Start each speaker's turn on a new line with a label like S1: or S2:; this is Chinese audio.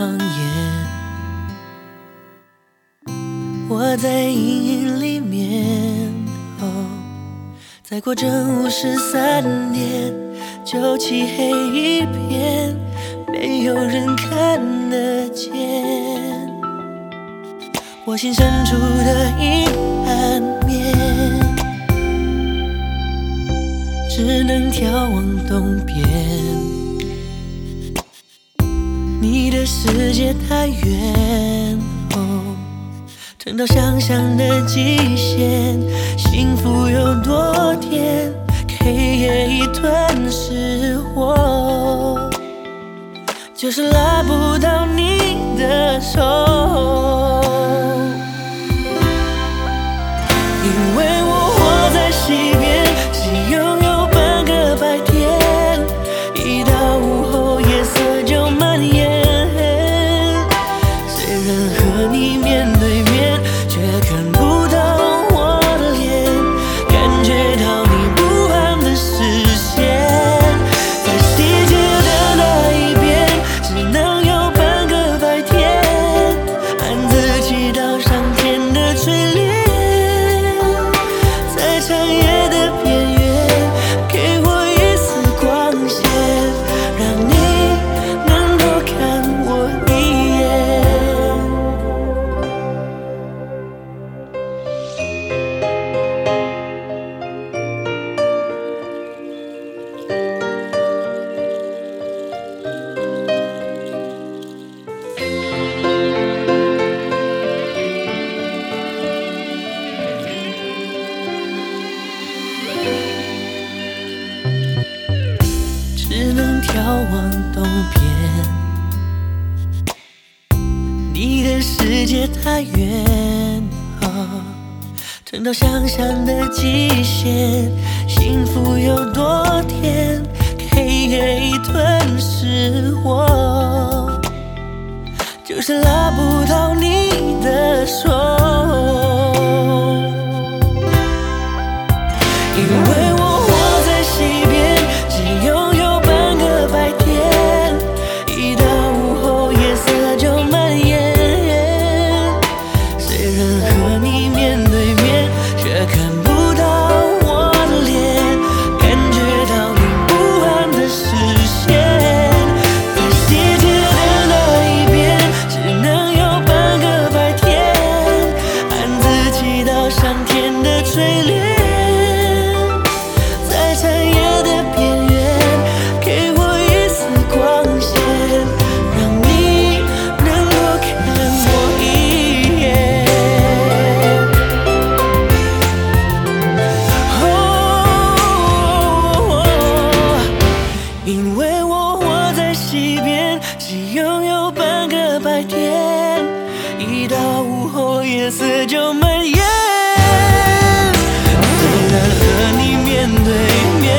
S1: 谎言。我在阴影里面，再过正53年，就漆黑一片，没有人看得见。我心深处的阴暗面，只能眺望东边。你的世界太远，撑到想象的极限。幸福有多甜，黑夜已吞噬我，就是拉不到你的手。因为我活在西边，只拥有半个白天，一到午后夜色就蔓延。虽然和你面对面，却看不到我的脸，感觉到你不安的视线。在世界的那一边，只能有半个白天，暗自祈祷上天的垂怜。在长夜的边缘，给我一丝光线，让你能多看我一眼。只能眺望东边，你的世界太远，撑到想象的极限。幸福有多甜，黑夜已吞噬我，就是拉不到你的手。因为我活在西边，只拥有半个白天，一到午后夜色就蔓延。虽然和你面对面，却看不到我的脸，感觉到你不安的视线。在世界的那一边，只能有半个白天，暗自祈祷上天的垂怜。在长夜的边缘，给我一丝光线，让你能多看我一眼。因为我活在西边，只拥有半个白天，一到午后夜色就蔓延。虽然和你面对面，